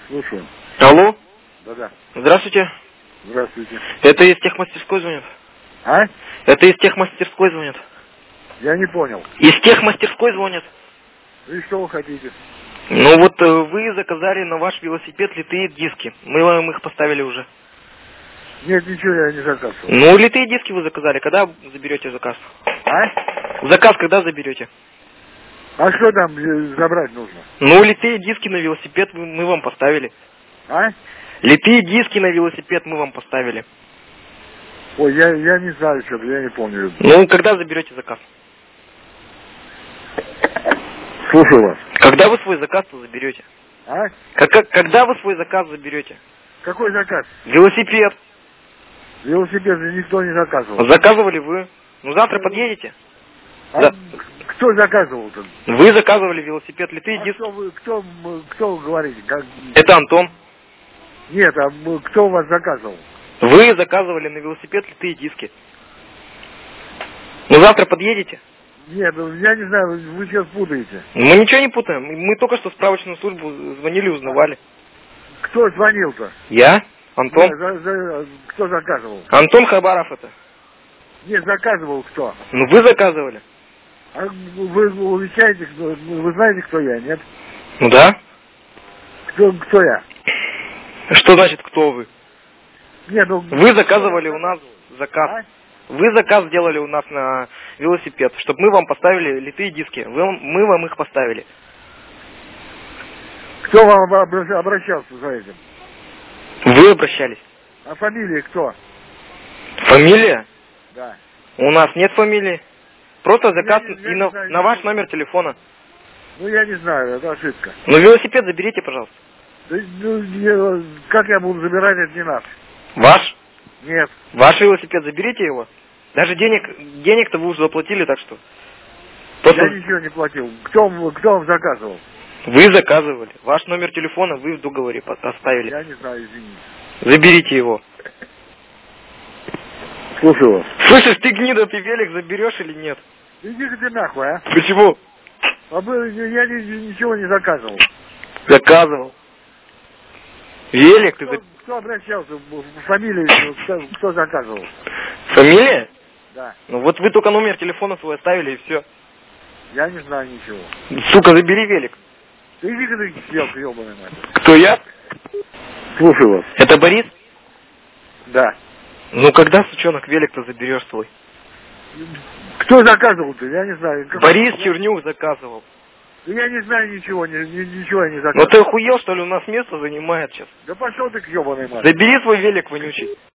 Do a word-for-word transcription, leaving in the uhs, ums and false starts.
Слушаю. Алло. Да-да. Здравствуйте. Здравствуйте. Это из техмастерской звонят. А? Это из техмастерской звонят. Я не понял. Из техмастерской звонят. И что вы хотите? Ну вот э, вы заказали на ваш велосипед литые диски. Мы вам их поставили уже. Нет, ничего я не заказывал. Ну, литые диски вы заказали. Когда заберете заказ? А? Заказ когда заберете? А что там э, забрать нужно? Ну, литые диски на велосипед мы мы вам поставили. А? Литые диски на велосипед мы вам поставили. Ой, я, я не знаю, что я не помню. Ну, когда заберете заказ? Слушаю вас. Когда вы свой заказ-то заберете? А? Как, как- когда вы свой заказ заберете? Какой заказ? Велосипед. Велосипед же никто не заказывал. Заказывали вы. Ну, завтра подъедете. А Да. кто заказывал-то? Вы заказывали велосипед, литые А диски. кто вы, кто, м, кто вы говорите? Как... Это Антон. Нет, а м, кто у вас заказывал? Вы заказывали на велосипед литые диски. Ну, завтра подъедете. Нет, ну, я не знаю, вы, вы сейчас путаете. Мы ничего не путаем. Мы только что в справочную службу звонили, узнавали. Кто звонил-то? Я? Антон? Нет, за- за- кто заказывал? Антон Хабаров это. Нет, заказывал кто? Ну, вы заказывали. А вы увечаете, кто- вы знаете, кто я, нет? Ну, да. Кто, кто я? Что значит, кто вы? Нет, ну... Вы заказывали у нас заказ. А? Вы заказ сделали у нас на велосипед, чтобы мы вам поставили литые диски. Вы, мы вам их поставили. Кто вам обра- обращался за этим? Вы обращались. А фамилия кто? Фамилия? Да. У нас нет фамилии. Просто заказ Я не- я и не на, знаю, на я ваш не- номер телефона. Ну, я не знаю, это ошибка. Ну, велосипед заберите, пожалуйста. Да, ну, я- как я буду забирать, это не наш. Ваш? Нет. Ваш велосипед, заберите его. Даже денег, денег-то вы уже заплатили, так что. Просто Я ничего не платил. Кто, вам- кто вам заказывал? вы заказывали. Ваш номер телефона вы в договоре по- оставили. Я не знаю, извините. Заберите его. Слушаю вас. Слышишь, ты гнида, ты велик заберешь или нет? Иди-ка ты нахуй, а? Почему? А вы- я ни- ничего не заказывал. Заказывал. Велик ты Кто, за... кто обращался? Фамилия, кто, кто заказывал? Фамилия? Да. Ну вот вы только номер телефона свой оставили и все. Я не знаю ничего. Сука, забери велик. Да иди-ка ты, елка, ебаная мать. Кто я? Слушаю вас. Это Борис? Да. Ну когда, сучонок, велик-то заберешь свой? Кто заказывал-то? Я не знаю. Как- Борис Чернюк заказывал. Да я не знаю ничего, ни- ни- ничего я не Ну заказывал. ты охуел, что ли, у нас место занимает сейчас? Да пошел ты к ебаной мать. Забери свой велик вонючий.